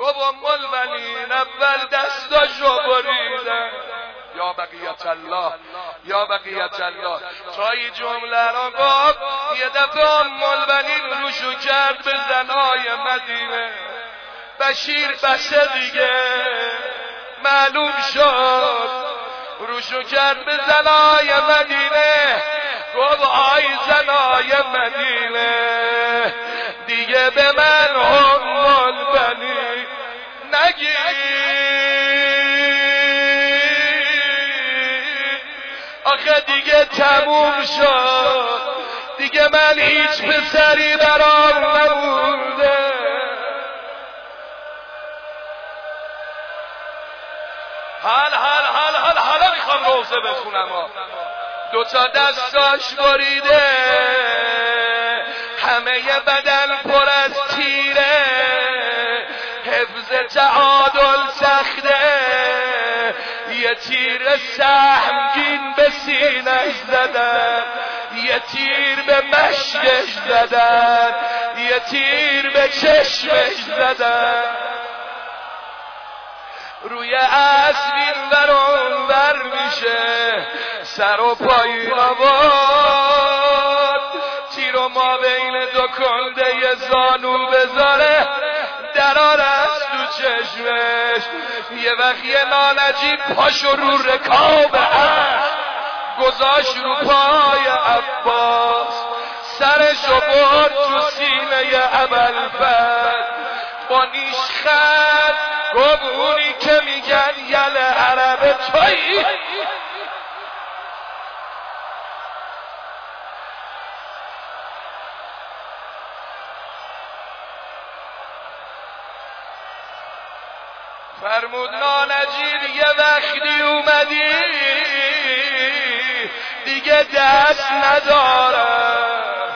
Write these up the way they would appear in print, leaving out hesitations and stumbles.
گفت ام البنین اول دستاشو بریدن یا بقیت الله یا بقیت الله تا این جمله رو گفت یه دفعه ام البنین روشو کرد به زنای مدینه. بشیر بسه دیگه معلوم شد، روشو کرد به زنای مدینه. گفت آی زنای مدینه دیگه به من ام البنین نگی، آخه دیگه تموم شد، دیگه من هیچ پسری برام نمونده. حالا میخوام روزه بخونم. دوتا دستاش بریده، همه بدن پر از تیره، حفظ تعادل سخته، یه تیر سهمگین به سینه‌اش زدن، یه تیر به مشکش زدن، یه تیر به چشمش زدن. روی اسب اینور اونور میشه، سر و پایین آورد، تیر و ما بین دو کنده یه زانو بذاره، درار از تو چشمش. یه وقت یه نانجیب پاشو رو رکاب اسب گذاشت رو پای عباس، سرشو برد تو سینه ابوالفضل، با نیش خند گفت اونی که میگن یل عرب تویی. فرمود نانجیر یه وقتی اومدی دیگه دست ندارم.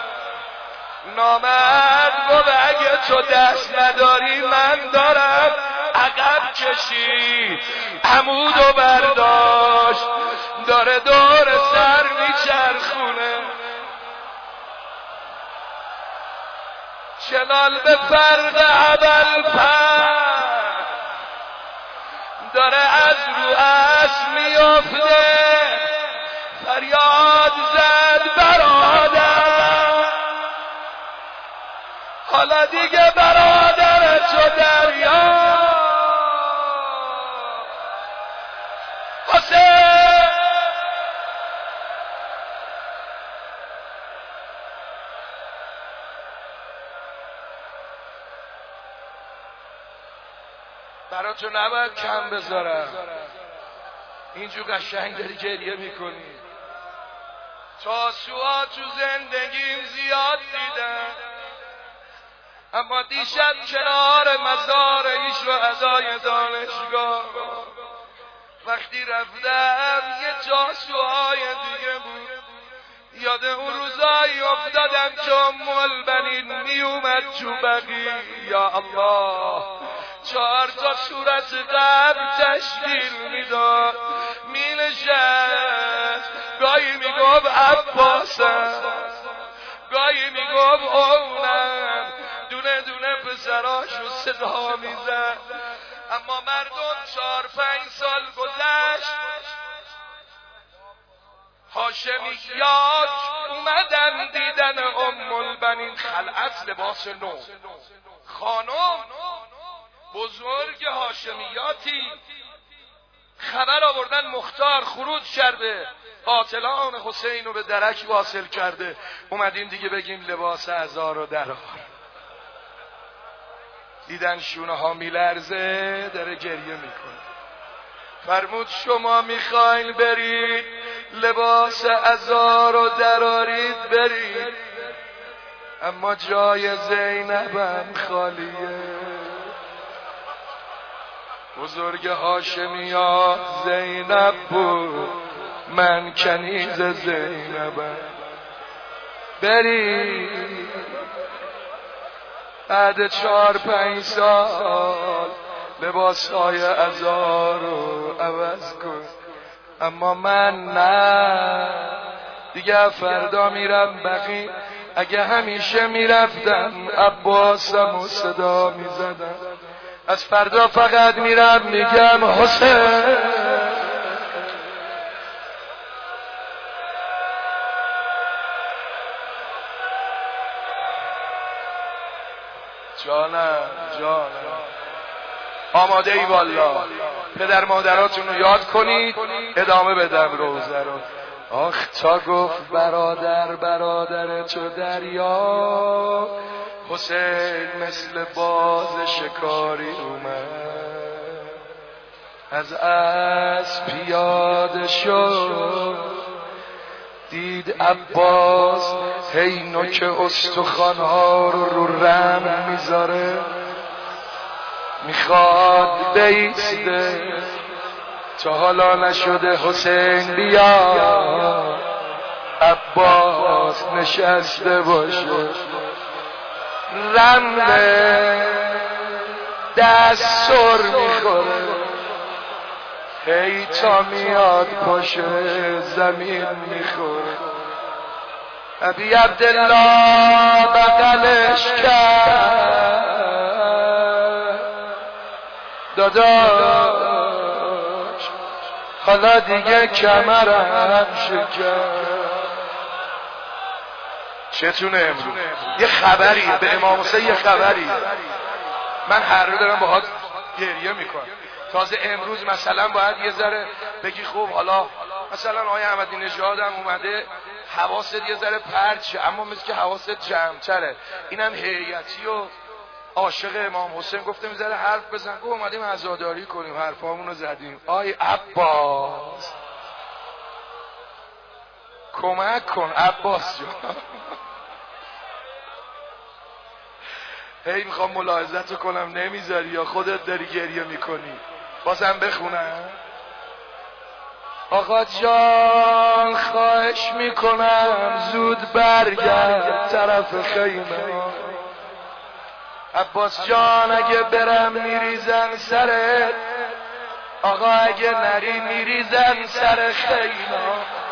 نامرد گفت اگه تو دست نداری من دارم. عقب کشید، عمودو برداشت، داره دور سر میچرخونه. چنال به فرق ابوالفضل داره از رو اسب میافته، فریاد زد برادر، حالا دیگه برادر تو دریا. حسین برا تو نباید کم بذارم، اینجور قشنگ داری گریه میکنی. تاسوها تو زندگیم زیاد دیدم، اما دیشب کنار مزار ایش و ادای دانشگاه وقتی رفتم یه تاسوهای دیگه بود. یاد اون روزایی افتادم که ام البنین می اومد تو بقیع، یا الله 4 تا صورت قبر تشکیل میداد، می نشست، گاهی میگفت عباسم، گاهی میگفت اونم، دونه دونه پسراشو صدا میزد. اما مردم 4-5 سال گذشت، هاشمیات اومدن دیدن ام البنین خلعت لباس نو، خانم بزرگ هاشمیاتی، خبر آوردن مختار خروج کرده، قاتلان حسین رو به درک واصل کرده. اومدیم دیگه بگیم لباس عزا رو درار. دیدن شونه ها میلرزه، داره گریه میکنه. فرمود شما میخواین برید لباس عزا رو درارید برید، اما جای زینبم خالیه. بزرگ هاشمیا زینب بود، من کنیز زینبم. برید بعد 4-5 سال لباسهای عزا رو عوض کن، اما من نه، دیگه فردا میرم بقیع. اگه همیشه میرفتم عباسم و صدا میزدم، از فردا فقط میرم میگم حسین. جانم آماده ای والا؟ پدر مادراتون رو یاد کنید ادامه بدم روزه رو. آخ تا گفت برادر تو دریا، حسین مثل باز شکاری اومد، از اسب پیاده شد، دید عباس هی نوک استخوان‌ها رو رم میذاره، میخواد بیسته تا حالا نشده حسین بیا، عباس نشسته باشه، رمه دست سر میخوره، هی تا میاد پاشه زمین میخوره. ابی عبدالله بغلش کرد، داداش حالا دیگه کمرم شکر. چتونه امروز؟ یه خبری به امام حسین، یه خبری. من هر رو دارم باهات گریه میکنم. تازه امروز مثلا باید یه ذره بگی خوب حالا مثلا آقای احمدی نژاد هم اومده حواست یه ذره پرت شه، اما مثل که حواست جمع‌تره. اینم هیئتی و عاشق امام حسین گفته میذاره حرف بزن. گفت اومدیم عزاداری کنیم، حرفامون رو زدیم. آی عباس کمک کن عباس جان. هی میخوام ملاحظت رو کنم نمیذاری یا خودت داری گریه میکنی؟ بازم بخونم؟ آقا جان خواهش میکنم زود برگرد طرف خیمه. عباس جان اگه برم میریزن سرت، آقا اگه نری میریزن سر خیمه.